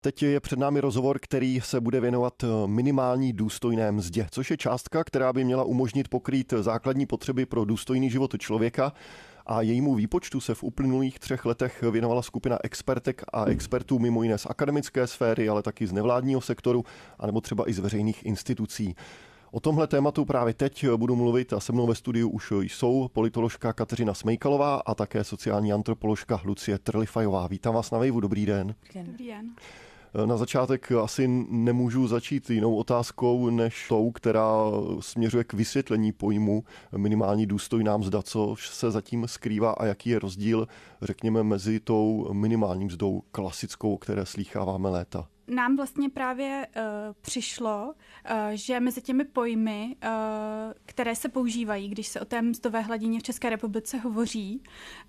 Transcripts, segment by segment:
Teď je před námi rozhovor, který se bude věnovat minimální důstojné mzdě, což je částka, která by měla umožnit pokrýt základní potřeby pro důstojný život člověka, a jejímu výpočtu se v uplynulých 3 letech věnovala skupina expertek a expertů mimo jiné z akademické sféry, ale taky z nevládního sektoru, anebo třeba i z veřejných institucí. O tomhle tématu právě teď budu mluvit a se mnou ve studiu už jsou politoložka Kateřina Smejkalová a také sociální antropoložka Lucie Trlifajová. Vítám vás na Waveu, dobrý den. Dobrý den. Na začátek asi nemůžu začít jinou otázkou než tou, která směřuje k vysvětlení pojmu minimální důstojná mzda, co se zatím skrývá a jaký je rozdíl, řekněme, mezi tou minimální mzdou klasickou, o které slýcháváme léta. Nám vlastně právě přišlo, že mezi těmi pojmy, které se používají, když se o té mzdové hladině v České republice hovoří,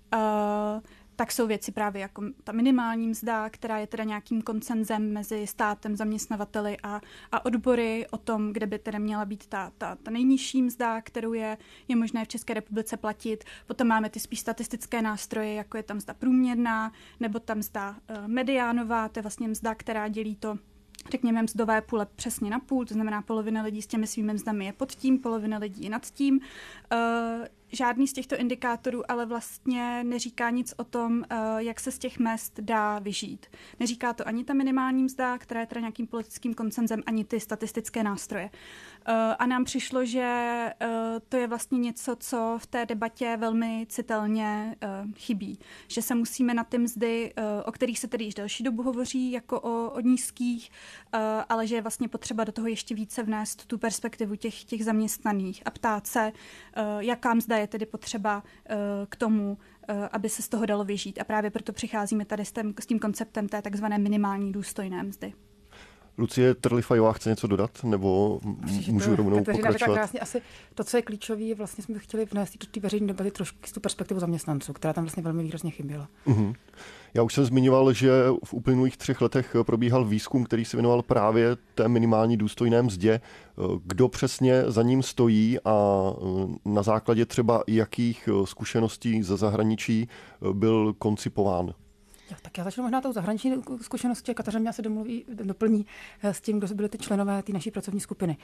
tak jsou věci právě jako ta minimální mzda, která je teda nějakým konsenzem mezi státem, zaměstnavateli a odbory o tom, kde by teda měla být ta nejnižší mzda, kterou je možné v České republice platit. Potom máme ty spíš statistické nástroje, jako je ta mzda průměrná, nebo ta mzda mediánová, to je vlastně mzda, která dělí to, řekněme, mzdové půle přesně na půl, to znamená polovina lidí s těmi svými mzdami je pod tím, polovina lidí je nad tím. Žádný z těchto indikátorů ale vlastně neříká nic o tom, jak se z těch mezd dá vyžít. Neříká to ani ta minimální mzda, která je teda nějakým politickým konsenzem, ani ty statistické nástroje. A nám přišlo, že to je vlastně něco, co v té debatě velmi citelně chybí. Že se musíme na ty mzdy, o kterých se tedy již delší dobu hovoří, jako o nízkých, ale že je vlastně potřeba do toho ještě více vnést tu perspektivu těch zaměstnaných a ptát se, jaká mzda je tedy potřeba k tomu, aby se z toho dalo vyžít. A právě proto přicházíme tady s tím konceptem té takzvané minimální důstojné mzdy. Lucie Trlifajová chce něco dodat, nebo můžu rovnou pokračovat? Krásně. Asi to, co je klíčové, vlastně jsme chtěli vnést do té veřejné debaty trošku tu perspektivu zaměstnanců, která tam vlastně velmi výrazně chyběla. Uh-huh. Já už jsem zmiňoval, že v uplynulých 3 letech probíhal výzkum, který se věnoval právě té minimální důstojné mzdě. Kdo přesně za ním stojí a na základě třeba jakých zkušeností ze zahraničí byl koncipován? Tak já začnu možná tou zahraniční zkušeností a Kateřina mě se doplní s tím, kdo byly ty členové té naší pracovní skupiny.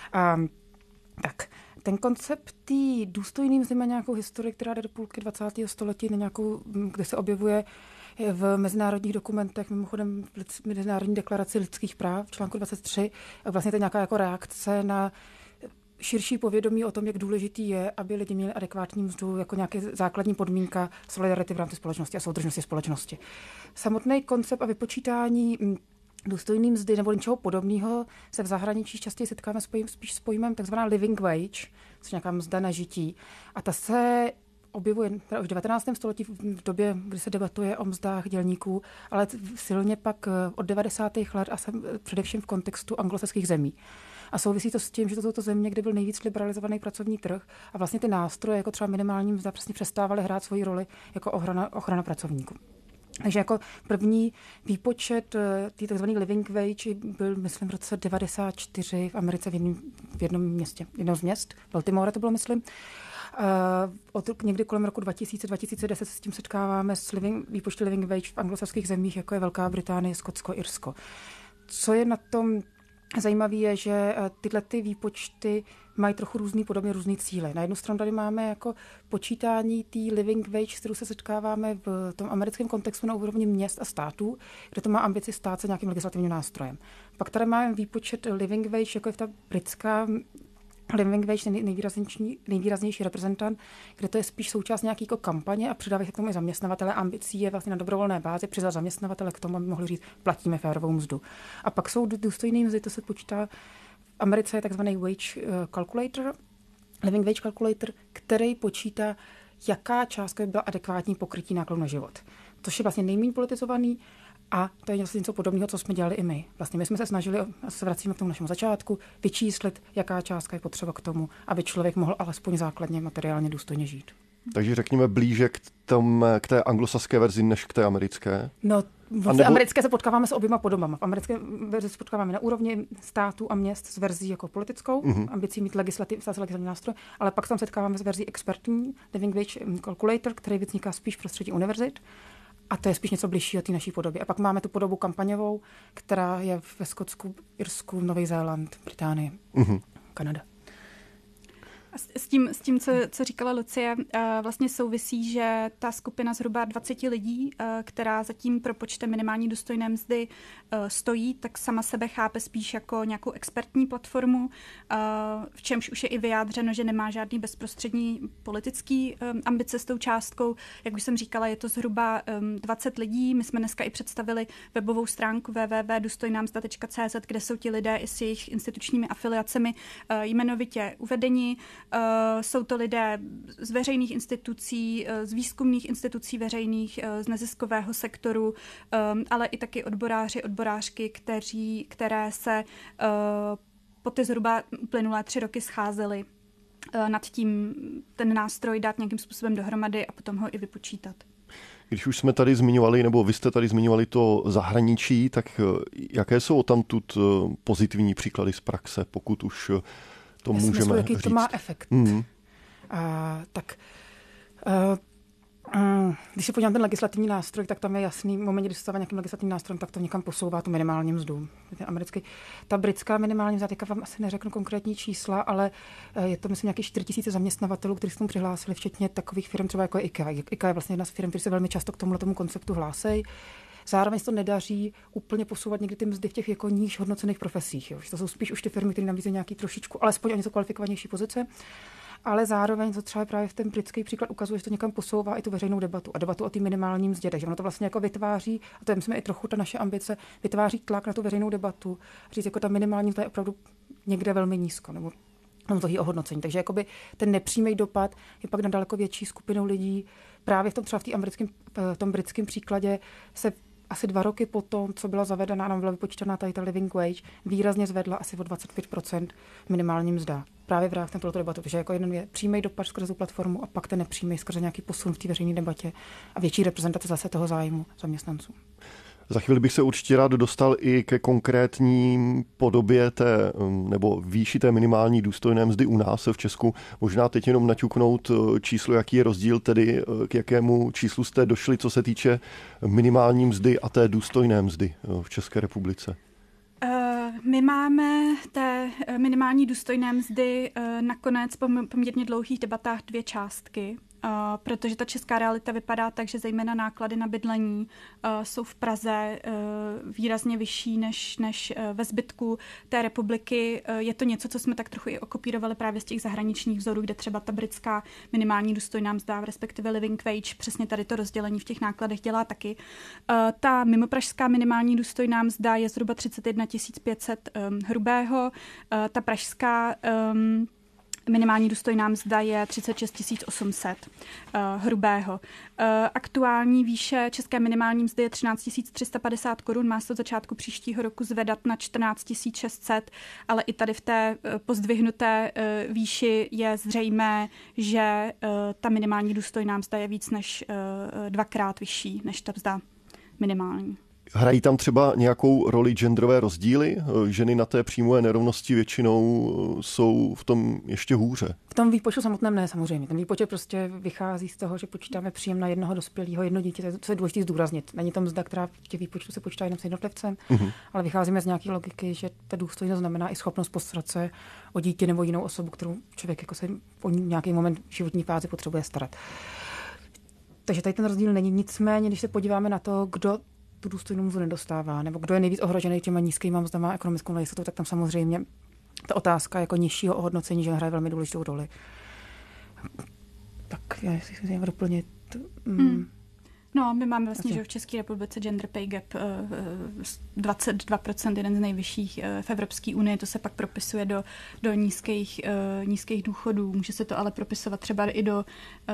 Tak, ten koncept té důstojné mzdy má nějakou historii, která jde do půlky 20. století, kde se objevuje v mezinárodních dokumentech, mimochodem v Mezinárodní deklaraci lidských práv v článku 23. A vlastně to je nějaká jako reakce na širší povědomí o tom, jak důležitý je, aby lidi měli adekvátní mzdu jako nějaká základní podmínka solidarity v rámci společnosti a soudržnosti společnosti. Samotný koncept a vypočítání důstojný mzdy nebo něčeho podobného se v zahraničí častěji setkáme spíš s pojmem takzvaná living wage, což je nějaká mzda na žití. A ta se objevuje už v 19. století v době, kdy se debatuje o mzdách dělníků, ale silně pak od 90. let a především v kontextu anglosaských zemí. A souvisí to s tím, že to jsou to země, kde byl nejvíc liberalizovaný pracovní trh a vlastně ty nástroje, jako třeba minimální mzda, přesně přestávaly hrát svoji roli jako ochrana pracovníků. Takže jako první výpočet té tzv. Living wage byl, myslím, v roce 94 v Americe v jednom z měst, Baltimore to bylo, myslím. Od někdy kolem roku 2000-2010 se s tím setkáváme s výpočty living wage v anglosaských zemích, jako je Velká Británie, Skotsko, Irsko. Co je na tom zajímavé je, že tyhle ty výpočty mají trochu různý cíle. Na jednu stranu tady máme jako počítání té living wage, s kterou se setkáváme v tom americkém kontextu na úrovni měst a států, kde to má ambici stát se nějakým legislativním nástrojem. Pak tady máme výpočet living wage, jako je ta britská living wage, nejvýraznější reprezentant, kde to je spíš součást nějaké jako kampaně a přidávají se k tomu i zaměstnavatele. Ambicí je vlastně na dobrovolné bázi přizvat zaměstnavatele k tomu, aby mohli říct, platíme férovou mzdu. A pak jsou důstojné mzdy, to se počítá. V Americe je takzvaný wage calculator, living wage calculator, který počítá, jaká částka by byla adekvátní pokrytí nákladů na život. Což je vlastně nejméně politizovaný. A to je něco podobného, co jsme dělali i my. Vlastně my jsme se snažili, a se vracíme k tomu našemu začátku, vyčíslit, jaká částka je potřeba k tomu, aby člověk mohl alespoň základně materiálně důstojně žít. Takže řekněme blíže k té anglosaské verzi, než k té americké? No, v americké se potkáváme s oběma podobama. V americké verzi se potkáváme na úrovni států a měst s verzí jako politickou, ambicí mít legislativní nástroj, ale pak tam setkáváme s verzí expertní, living wage calculator, který vzniká spíš v prostředí univerzit. A to je spíš něco bližšího té naší podobě. A pak máme tu podobu kampaňovou, která je ve Skotsku, Irsku, Nový Zéland, Británii, Kanada. S tím, co říkala Lucie, vlastně souvisí, že ta skupina zhruba 20 lidí, která za tím propočtem minimální důstojné mzdy stojí, tak sama sebe chápe spíš jako nějakou expertní platformu, v čemž už je i vyjádřeno, že nemá žádný bezprostřední politický ambice s tou částkou. Jak už jsem říkala, je to zhruba 20 lidí. My jsme dneska i představili webovou stránku www.důstojnámzda.cz, kde jsou ti lidé i s jejich institučními afiliacemi jmenovitě uvedeni. Jsou to lidé z veřejných institucí, z výzkumných institucí veřejných, z neziskového sektoru, ale i taky odborářky, které se po ty zhruba uplynulé 3 roky scházely nad tím ten nástroj dát nějakým způsobem dohromady a potom ho i vypočítat. Když už jsme tady zmiňovali, nebo vy jste tady zmiňovali to zahraničí, tak jaké jsou odtamtud pozitivní příklady z praxe, pokud už to můžeme jaký říct? To má efekt. Když se podívám ten legislativní nástroj, tak tam je jasný, v momentě, když se stává nějakým legislativním nástrojem, tak to někam posouvá tu minimální mzdu. Ta britská minimální mzda, teďka vám asi neřeknu konkrétní čísla, ale je to, myslím, nějakých 4 000 zaměstnavatelů, kteří se tomu přihlásili, včetně takových firm, třeba jako je IKEA. IKEA je vlastně jedna z firm, které se velmi často k tomuto konceptu hlásejí. Zároveň se to nedaří úplně posouvat někdy ty mzdy v těch jako níž hodnocených profesích. Jo. To jsou spíš už ty firmy, které nabízejí nějaký trošičku, alespoň o něco kvalifikovanější pozice. Ale zároveň to třeba právě v ten britský příklad ukazuje, že to někam posouvá i tu veřejnou debatu a debatu o té minimální mzdě. Takže ono to vlastně jako vytváří, a to je myslím i trochu ta naše ambice, vytváří tlak na tu veřejnou debatu. Říct, jako ta minimální mzda je opravdu někde velmi nízko, nebo toho ohodnocení. Takže jakoby ten nepřímý dopad je pak na daleko větší skupinu lidí. Právě třeba v tom britském příkladě se asi 2 roky potom, co byla zavedena, nám byla vypočítaná tady ta living wage, výrazně zvedla asi o 25% minimální mzda. Právě v reakci na tuto debatu, protože jako jeden je přímý dopad skrze tu platformu a pak ten nepřímý skrze nějaký posun v té veřejné debatě a větší reprezentace zase toho zájmu zaměstnanců. Za chvíli bych se určitě rád dostal i ke konkrétní podobě nebo výši té minimální důstojné mzdy u nás v Česku. Možná teď jenom naťuknout číslo, jaký je rozdíl, tedy k jakému číslu jste došli, co se týče minimální mzdy a té důstojné mzdy v České republice. My máme té minimální důstojné mzdy nakonec po poměrně dlouhých debatách 2 částky. Protože ta česká realita vypadá tak, že zejména náklady na bydlení jsou v Praze výrazně vyšší než ve zbytku té republiky. Je to něco, co jsme tak trochu i okopírovali právě z těch zahraničních vzorů, kde třeba ta britská minimální důstojná mzda, respektive living wage, přesně tady to rozdělení v těch nákladech dělá taky. Ta mimopražská minimální důstojná mzda je zhruba 31 500 hrubého. Ta pražská minimální důstojná mzda je 36 800 hrubého. Aktuální výše české minimální mzdy je 13 350 korun, má se od začátku příštího roku zvedat na 14 600, ale i tady v té pozdvihnuté výši je zřejmé, že ta minimální důstojná mzda je víc než 2krát vyšší než ta mzda minimální. Hrají tam třeba nějakou roli genderové rozdíly? Ženy na té příjmové nerovnosti většinou jsou v tom ještě hůře. V tom výpočtu samotném ne, samozřejmě. Ten výpočet prostě vychází z toho, že počítáme příjem na jednoho dospělého, jedno dítě, co je důležité zdůraznit. Není to mzda, která v těch výpočtu se počítá jenom s jednotlivcem, ale vycházíme z nějaké logiky, že ta důstojnost znamená i schopnost postarat se o dítě nebo jinou osobu, kterou člověk jako se o nějaký moment v životní fázi potřebuje starat. Takže tady ten rozdíl není. Nicméně, když se podíváme na to, kdo tu důstojnou mzdu nedostává, nebo kdo je nejvíc ohrožený těma nízkýma mzdama, ekonomickou nejistotou, tak tam samozřejmě ta otázka jako nižšího ohodnocení, že hraje velmi důležitou roli. Tak já si chci doplnit. No, my máme vlastně, že v České republice gender pay gap 22%, jeden z nejvyšších v Evropské unii, to se pak propisuje do nízkých důchodů. Může se to ale propisovat třeba i do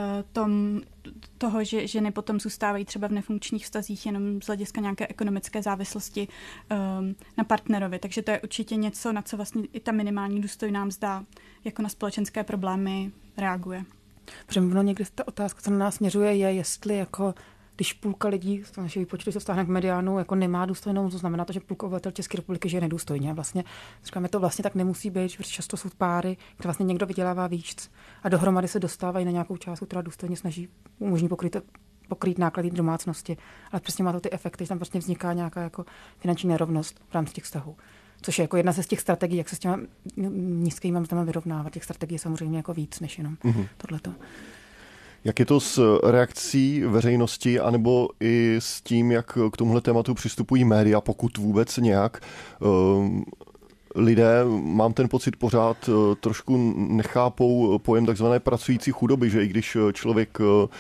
toho, že ženy potom zůstávají třeba v nefunkčních vztazích jenom z hlediska nějaké ekonomické závislosti na partnerovi. Takže to je určitě něco, na co vlastně i ta minimální důstojná mzda jako na společenské problémy reaguje. Protože někdy ta otázka, co na nás směřuje, je, jestli jako když půlka lidí z našeho výpočtu se vztáhne k mediánu, jako nemá důstojnou mzdu, znamená to, že půlka obyvatel České republiky žije nedůstojně. A vlastně říkáme, to vlastně tak nemusí být, protože často jsou páry, kde vlastně někdo vydělává víc a dohromady se dostávají na nějakou částku, která důstojně snaží umožní pokryt pokrýt náklady domácnosti, ale přesně má to ty efekty, že tam prostě vzniká nějaká jako finanční nerovnost v rámci těch vztahů. Což je jako jedna z těch strategií, jak se s těma nízkými mzdami vyrovnávat. Těch strategií je samozřejmě jako víc než jenom tohleto. Jak je to s reakcí veřejnosti, anebo i s tím, jak k tomuhle tématu přistupují média, pokud vůbec nějak? Lidé, mám ten pocit, pořád trošku nechápou pojem takzvané pracující chudoby, že i když člověk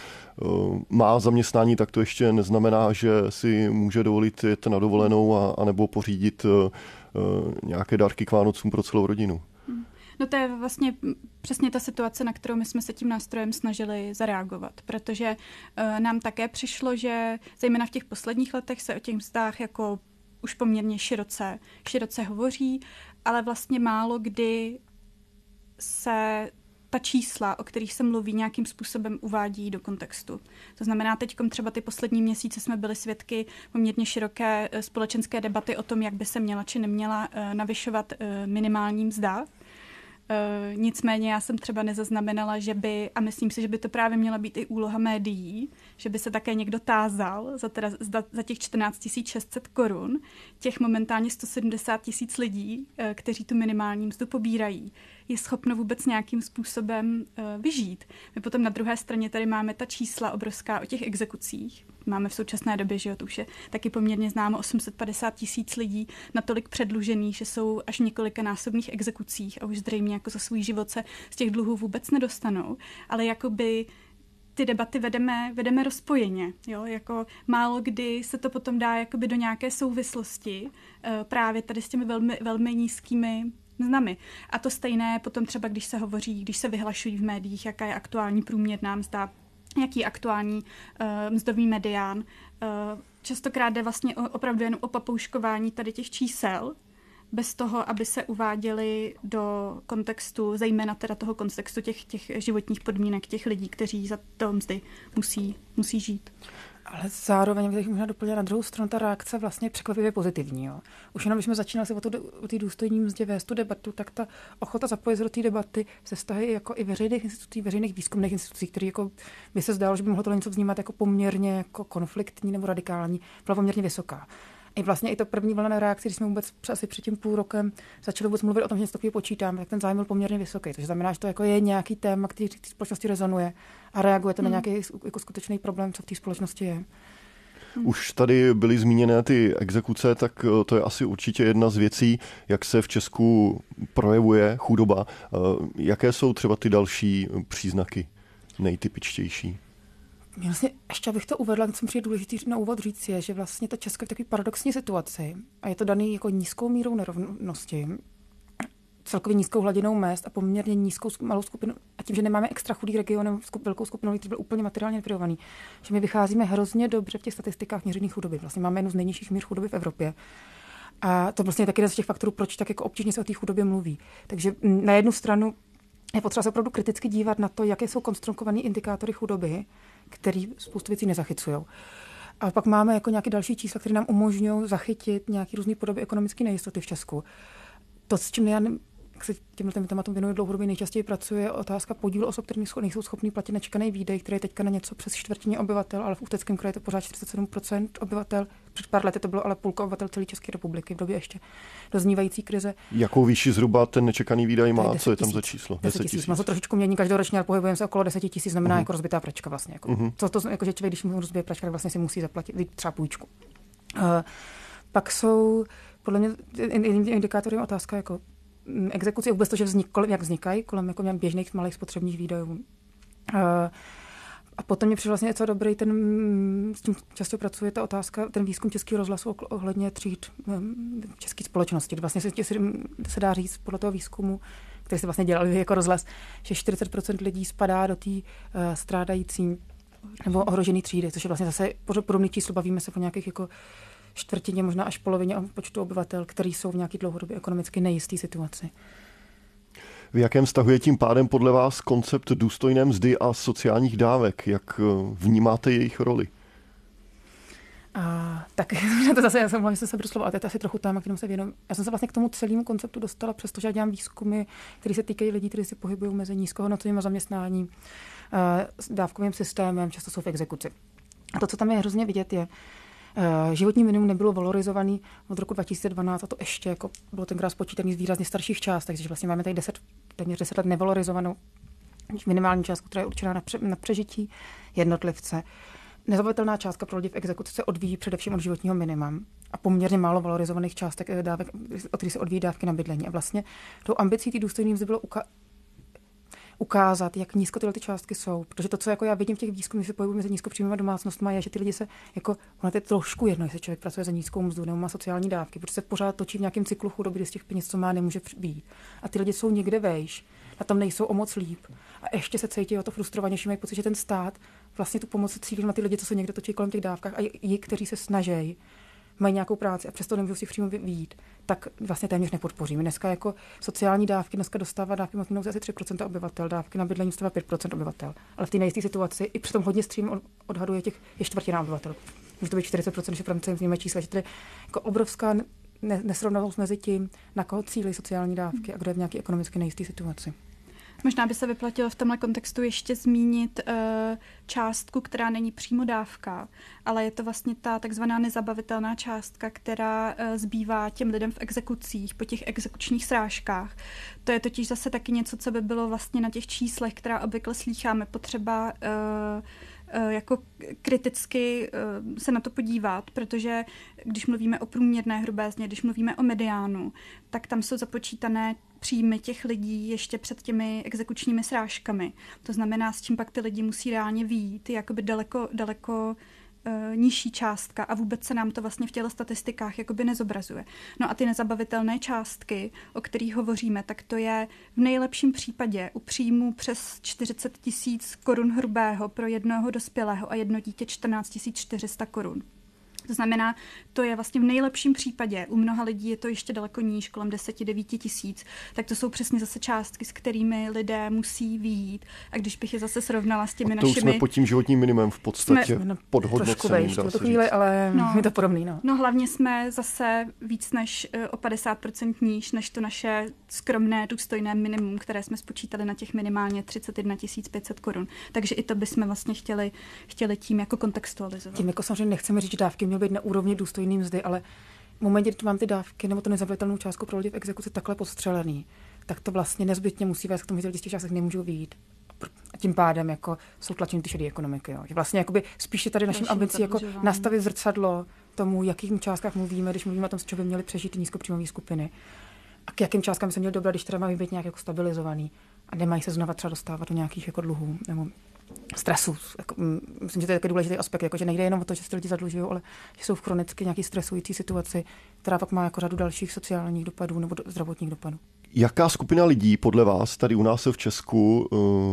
má zaměstnání, tak to ještě neznamená, že si může dovolit jet na dovolenou anebo pořídit nějaké dárky k Vánocům pro celou rodinu. No to je vlastně přesně ta situace, na kterou my jsme se tím nástrojem snažili zareagovat, protože nám také přišlo, že zejména v těch posledních letech se o těch mzdách jako už poměrně široce hovoří, ale vlastně málo kdy se ta čísla, o kterých se mluví, nějakým způsobem uvádí do kontextu. To znamená, teďkom třeba ty poslední měsíce jsme byli svědky poměrně široké společenské debaty o tom, jak by se měla či neměla navyšovat minimální mzda. Nicméně já jsem třeba nezaznamenala, že by, a myslím si, že by to právě měla být i úloha médií, že by se také někdo tázal za těch 14 600 korun, těch momentálně 170 000 lidí, kteří tu minimální mzdu pobírají, je schopno vůbec nějakým způsobem vyžít. My potom na druhé straně tady máme ta čísla obrovská o těch exekucích. Máme v současné době, že to už je taky poměrně známo, 850 000 lidí natolik předlužených, že jsou až v několikanásobných exekucích a už zřejmě jako za svůj život se z těch dluhů vůbec nedostanou. Ale jakoby ty debaty vedeme rozpojeně. Jo? Jako málo kdy se to potom dá jakoby do nějaké souvislosti právě tady s těmi velmi, velmi nízkými mzdami. A to stejné potom třeba, když se vyhlašují v médiích, jaká je aktuální průměrná mzda, jaký je aktuální mzdový medián. Častokrát jde vlastně opravdu jen o papouškování tady těch čísel, bez toho, aby se uváděly do kontextu, zejména teda toho kontextu těch životních podmínek těch lidí, kteří za to mzdy musí žít. Ale zároveň bych možná doplnila na druhou stranu, ta reakce vlastně překvapivě pozitivní. Jo. Už jenom, když jsme začínali si o té důstojné mzdě vést tu debatu, tak ta ochota zapojit do té debaty se vztahy jako i veřejných institucí, veřejných výzkumných institucí, které jako by se zdálo, že by mohlo to něco vnímat jako poměrně jako konfliktní nebo radikální, byla poměrně vysoká. I vlastně i to první vlna reakce, když jsme vůbec asi před tím půl rokem začali vůbec mluvit o tom, že něco takového počítáme, tak ten zájem byl poměrně vysoký. To znamená, že to jako je nějaký téma, který v té společnosti rezonuje a reaguje to na nějaký jako skutečný problém, co v té společnosti je. Už tady byly zmíněné ty exekuce, tak to je asi určitě jedna z věcí, jak se v Česku projevuje chudoba. Jaké jsou třeba ty další příznaky nejtypičtější? Vlastně ještě abych to uvedla, co mi přijde důležitý na úvod říct, je, že vlastně to Česko je v takové paradoxní situaci a je to daný jako nízkou mírou nerovnosti, celkově nízkou hladinou mezd a poměrně nízkou malou skupinu a tím, že nemáme extra chudý region, velkou skupinu, který byl úplně materiálně deprivovaný, že my vycházíme hrozně dobře v těch statistikách měření chudoby. Vlastně máme jednu z nejnižších mír chudoby v Evropě. A to vlastně je taky jeden z těch faktorů, proč tak jako obtížně se o té chudobě mluví. Takže na jednu stranu je potřeba se opravdu kriticky dívat na to, jaké jsou konstruované indikátory chudoby, který spoustu věcí nezachycují. A pak máme jako nějaké další čísla, které nám umožňují zachytit nějaké různé podoby ekonomické nejistoty v Česku. To, s čím já jak se těmhle tématům věnuje dlouhodobě nejčastěji pracuje, je otázka podílu osob, které nejsou schopný platit nečekaný výdej, který je teďka na něco přes čtvrtině obyvatel, ale v Ústeckém kraji je to pořád 47% obyvatel. Před pár lety to bylo ale půlka obyvatel celé České republiky v době ještě doznívající krize. Jakou výši zhruba ten nečekaný výdaj má? Co je tam za číslo? 10 000. Má to trošičku mění každoročně, ale pohybujeme se okolo 10 000, znamená jako rozbitá pračka vlastně. Jako. Co to jako, že člověk, když mu rozbije pračka, tak vlastně si musí zaplatit třeba půjčku. Pak jsou podle mě indikátory otázka jako exekuce, vůbec to, že jak vznikají kolem jako běžných malých spotřebních výdajů. A potom mě přišlo vlastně něco dobrý, s tím často pracuje ta otázka, ten výzkum Českého rozhlasu ohledně tříd české společnosti. Vlastně se dá říct podle toho výzkumu, který se vlastně dělali jako rozhlas, že 40% lidí spadá do té strádající nebo ohrožené třídy, což je vlastně zase podobný číslo, bavíme se o nějakých jako čtvrtině, možná až polovině počtu obyvatel, kteří jsou v nějaké dlouhodobě ekonomicky nejisté situaci. V jakém vztahu je tím pádem podle vás koncept důstojné mzdy a sociálních dávek? Jak vnímáte jejich roli? Tak to zase, já jsem hlavně se proslovala, ale to je asi trochu téma, kterým se věnuji. Já jsem se vlastně k tomu celému konceptu dostala, přestože já dělám výzkumy, které se týkají lidí, kteří si pohybují mezi nízkohodnotným zaměstnáním, s dávkovým systémem, často jsou v exekuci. A to, co tam je hrozně vidět, je, životní minimum nebylo valorizovaný od roku 2012 a to ještě jako bylo tenkrát spočítaný z výrazně starších částek, takže vlastně máme tady téměř 10 let nevalorizovanou minimální částku, která je určená na přežití jednotlivce. Nezabavitelná částka pro lidi v exekuci se odvíjí především od životního minima a poměrně málo valorizovaných částek dávek, od kterých se odvíjí dávky na bydlení. A vlastně tou ambicí té důstojné mzdy bylo ukázat, jak nízko tyhle ty částky jsou. Protože to, co jako já vidím v těch výzkumech, se pohybují mezi nízkopříjmovými domácnostmi, je, že ty lidi se jako, ono je trošku jedno, jestli člověk pracuje za nízkou mzdu nebo má sociální dávky, protože se pořád točí v nějakém cyklu chudoby, kde z těch peněz, co má, nemůže být. A ty lidi jsou někde vejš, na tom nejsou o moc líp. A ještě se cítí o to frustrovanější, mají pocit, že ten stát vlastně tu pomoc cílí na ty lidi, co se někde točí kolem těch dávkách a i kteří se snaží, mají nějakou práci a přesto nemůžou si přímo vyjít, tak vlastně téměř nepodpoříme. Dneska jako sociální dávky, dostává dávky na asi 3% obyvatel, dávky na bydlení dostává 5% obyvatel. Ale v té nejisté situaci i při tom hodně střím odhaduje je čtvrtina obyvatel. Může to být 40%, když je vnímají čísla, že to je jako obrovská nesrovnalost mezi tím, na koho cílí sociální dávky a kdo je v nějaké ekonomicky nejisté situaci. Možná by se vyplatilo v tomhle kontextu ještě zmínit částku, která není přímo dávka, ale je to vlastně ta takzvaná nezabavitelná částka, která zbývá těm lidem v exekucích, po těch exekučních srážkách. To je totiž zase taky něco, co by bylo vlastně na těch číslech, která obvykle slýcháme, potřeba jako kriticky se na to podívat, protože když mluvíme o průměrné hrubé mzdě, když mluvíme o mediánu, tak tam jsou započítané příjmy těch lidí ještě před těmi exekučními srážkami. To znamená, s čím pak ty lidi musí reálně vyjít, je jakoby daleko nižší částka a vůbec se nám to vlastně v těchto statistikách jakoby nezobrazuje. No a ty nezabavitelné částky, o kterých hovoříme, tak to je v nejlepším případě u příjmu přes 40 000 korun hrubého pro jednoho dospělého a jedno dítě 14 400 korun. To znamená, to je vlastně v nejlepším případě, u mnoha lidí je to ještě daleko níž, kolem 10-9 000, tak to jsou přesně zase částky, s kterými lidé musí vyjít. A když bych je zase srovnala s těmi našimi... To jsme pod tím životním minimem v podstatě podhodnoceným. Trošku chvíli, ale je to podobný. No hlavně jsme zase víc než o 50% níž, než to naše skromné důstojné minimum, které jsme spočítali na těch minimálně 31 500 korun. Takže i to bychom vlastně chtěli tím jako kontextualizovat. Tím jako samozřejmě nechceme říct, že dávky měly být na úrovni důstojné mzdy, ale v momentě, kdy mám ty dávky nebo tu nezabavitelnou částku pro lidi v exekuci takhle podstřelený, tak to vlastně nezbytně musí vést k tomu, že lidi z těch částek nemůžou vyjít. A tím pádem jako jsou tlačeny ty šedé ekonomiky. Jo. Že vlastně jakoby spíše tady naším ambicí jako nastavit zrcadlo tomu, jakým částkách mluvíme, když mluvíme o tom, z čeho by měly přežít nízkopříjmové skupiny. A k jakým částkám se měl dobrat, když teda mají být nějak jako stabilizovaný a nemají se znova třeba dostávat do nějakých jako dluhů nebo stresu. Jako, myslím, že to je takový důležitý aspekt, jako, že nejde jenom o to, že se lidi zadlužují, ale že jsou v chronicky nějaký stresující situaci, která pak má jako řadu dalších sociálních dopadů nebo zdravotních dopadů. Jaká skupina lidí podle vás tady u nás v Česku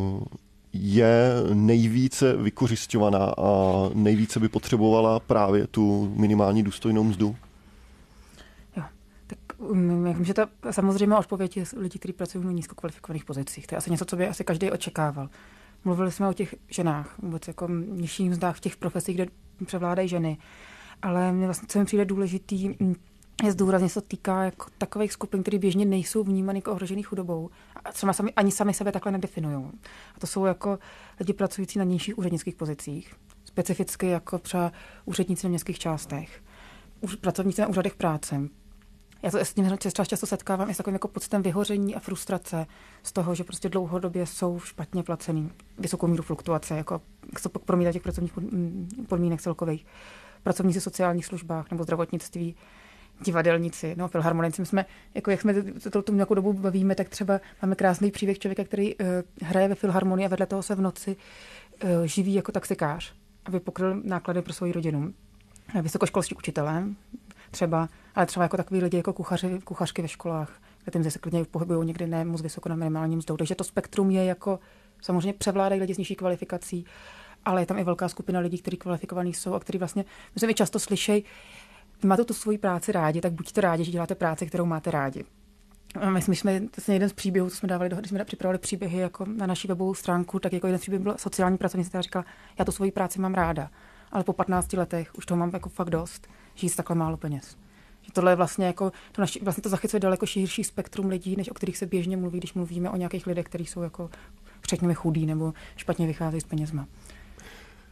je nejvíce vykořisťovaná a nejvíce by potřebovala právě tu minimální důstojnou mzdu? Jo, tak myslím, že ta samozřejmě odpověď je lidi, kteří pracují v nízkokvalifikovaných pozicích. To je asi něco, co by asi každý očekával. Mluvili jsme o těch ženách, vůbec jako nižších mzdách v těch profesích, kde převládají ženy. Ale mě vlastně, co mi přijde důležitý, je zdůrazně, se to týká jako takových skupin, které běžně nejsou vnímány jako ohrožený chudobou a třeba ani sami sebe takhle nedefinují. A to jsou jako lidi pracující na nižších úřednických pozicích, specificky jako třeba úředníci na městských částech, pracovníci na úřadech práce. Já to s tím často setkávám i s takovým jako pocitem vyhoření a frustrace z toho, že prostě dlouhodobě jsou špatně placený, vysokou míru fluktuace, jako jak se promítá těch pracovních podmínek celkových. Pracovníci v sociálních službách nebo zdravotnictví, divadelníci, filharmonici. My jsme, jako jak jsme tu nějakou dobu bavíme, tak třeba máme krásný příběh člověka, který hraje ve filharmonii a vedle toho se v noci živí jako taxikář, aby pokryl náklady pro svou rodinu. Vysokoškolský učitelé třeba, ale třeba jako takový lidi jako kuchařky ve školách, kde se klidně pohybují někdy ne moc vysoko na minimální mzdou. Takže to spektrum je jako, samozřejmě převládají lidi s nižší kvalifikací, ale je tam i velká skupina lidí, kteří kvalifikovaní jsou a kteří vlastně, my často slyšejí, vy máte tu svoji práci rádi, tak buďte rádi, že děláte práci, kterou máte rádi. My jsme, to je jeden z příběhů, co jsme dávali, když jsme připravovali příběhy jako na naší webovou stránku, tak jako jeden z příběhů byl sociální pracovnice, která říkala, já tu svoji práci mám ráda, ale po 15 letech už toho mám jako fakt dost, žít takhle málo peněz. Že tohle je vlastně jako, vlastně to zachycuje daleko širší spektrum lidí, než o kterých se běžně mluví, když mluvíme o nějakých lidech, kteří jsou jako řekněme chudí nebo špatně vycházejí s penězma.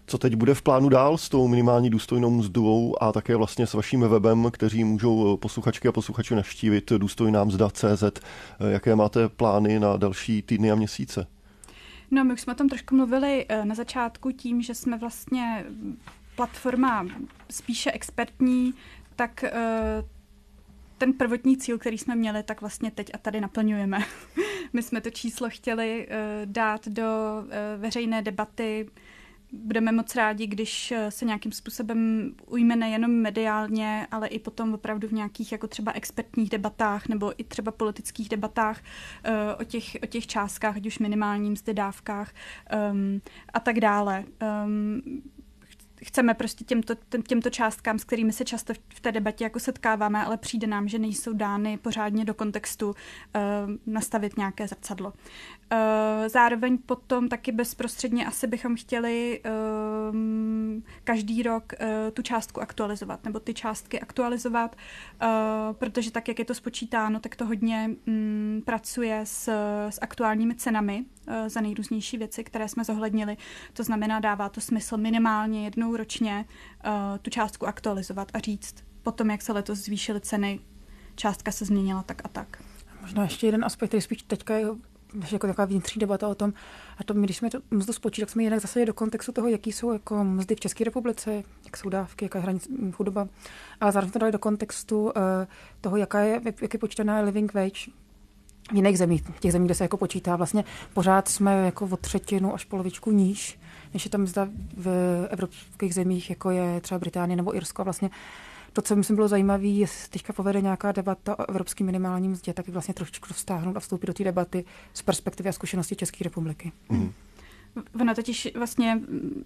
Co teď bude v plánu dál s tou minimální důstojnou mzdou a také vlastně s vaším webem, kteří můžou posluchačky a posluchači navštívit důstojnámzda.cz? Jaké máte plány na další týdny a měsíce? No, my už jsme o tom trošku mluvili na začátku tím, že jsme vlastně platforma spíše expertní, tak ten prvotní cíl, který jsme měli, tak vlastně teď a tady naplňujeme. My jsme to číslo chtěli dát do veřejné debaty. Budeme moc rádi, když se nějakým způsobem ujme nejenom mediálně, ale i potom opravdu v nějakých jako třeba expertních debatách nebo i třeba politických debatách o těch částkách, ať už minimálním mzdy, dávkách a tak dále. Chceme prostě těmto částkám, s kterými se často v té debatě jako setkáváme, ale přijde nám, že nejsou dány pořádně do kontextu, nastavit nějaké zrcadlo. Zároveň potom taky bezprostředně asi bychom chtěli každý rok tu částku aktualizovat, nebo ty částky aktualizovat, protože tak, jak je to spočítáno, tak to hodně pracuje s aktuálními cenami za nejrůznější věci, které jsme zohlednili. To znamená, dává to smysl minimálně jednou ročně tu částku aktualizovat a říct potom, jak se letos zvýšily ceny, částka se změnila tak a tak. Možná ještě jeden aspekt, který spíš teďka je jako taková vnitřní debata o tom, a to my, když jsme to mzdu spočítali, tak jsme jinak zase do kontextu toho, jaký jsou jako mzdy v České republice, jak jsou dávky, jaká je hranice chudoba, ale zároveň to dali do kontextu toho, jak je počítaná living wage v jiných zemích, těch zemích, kde se jako počítá. Vlastně pořád jsme jako o třetinu až polovičku níž, než je tam mzda v evropských zemích, jako je třeba Británie nebo Irsko. Vlastně to, co myslím bylo zajímavé, je, že teďka povede nějaká debata o evropském minimálním mzdě, tak vlastně trošičku vztáhnout a vstoupit do té debaty z perspektivy a zkušenosti České republiky. Ono totiž vlastně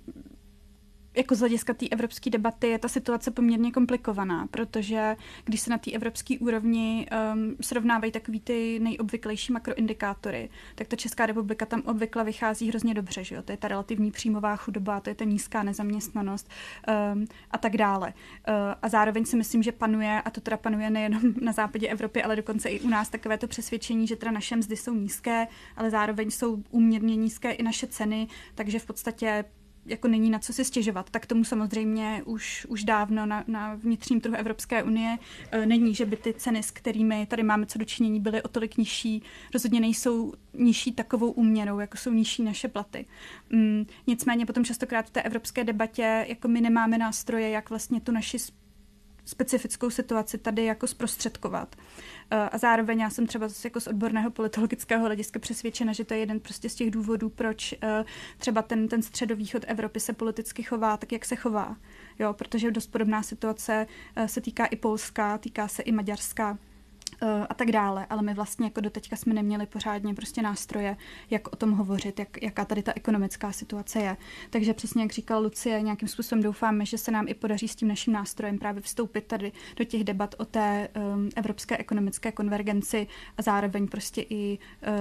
jako z hlediska té evropské debaty je ta situace poměrně komplikovaná, protože když se na té evropské úrovni srovnávají takový ty nejobvyklejší makroindikátory, tak ta Česká republika tam obvykle vychází hrozně dobře, že jo? To je ta relativní příjmová chudoba, to je ta nízká nezaměstnanost a tak dále. A zároveň si myslím, že panuje, a to teda panuje nejenom na západě Evropy, ale dokonce i u nás takové to přesvědčení, že teda naše mzdy jsou nízké, ale zároveň jsou úměrně nízké i naše ceny, takže v podstatě jako není na co si stěžovat. Tak tomu samozřejmě už dávno na vnitřním trhu Evropské unie není, že by ty ceny, s kterými tady máme co dočinění, byly o tolik nižší. Rozhodně nejsou nižší takovou úměrou, jako jsou nižší naše platy. Nicméně potom častokrát v té evropské debatě jako my nemáme nástroje, jak vlastně tu naši specifickou situaci tady jako zprostředkovat. A zároveň já jsem třeba jako z odborného politologického hlediska přesvědčena, že to je jeden prostě z těch důvodů, proč třeba ten středovýchod Evropy se politicky chová tak, jak se chová. Jo, protože dost podobná situace se týká i Polska, týká se i Maďarska a tak dále, ale my vlastně jako doteďka jsme neměli pořádně prostě nástroje, jak o tom hovořit, jaká tady ta ekonomická situace je. Takže přesně jak říkala Lucie, nějakým způsobem doufáme, že se nám i podaří s tím naším nástrojem právě vstoupit tady do těch debat o té evropské ekonomické konvergenci a zároveň prostě i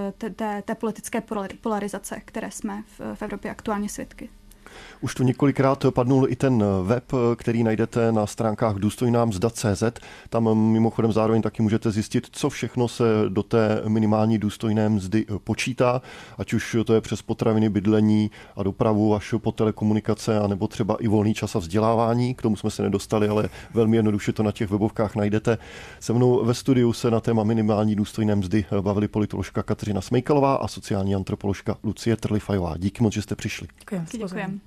té politické polarizace, které jsme v Evropě aktuálně svědky. Už tu několikrát padnul i ten web, který najdete na stránkách důstojnámzda.cz. Tam mimochodem zároveň taky můžete zjistit, co všechno se do té minimální důstojné mzdy počítá, ať už to je přes potraviny, bydlení a dopravu až po telekomunikace, anebo třeba i volný čas a vzdělávání. K tomu jsme se nedostali, ale velmi jednoduše to na těch webovkách najdete. Se mnou ve studiu se na téma minimální důstojné mzdy bavili politoložka Kateřina Smejkalová a sociální antropoložka Lucie Trlifajová. Díky moc, že jste přišli. Děkujeme.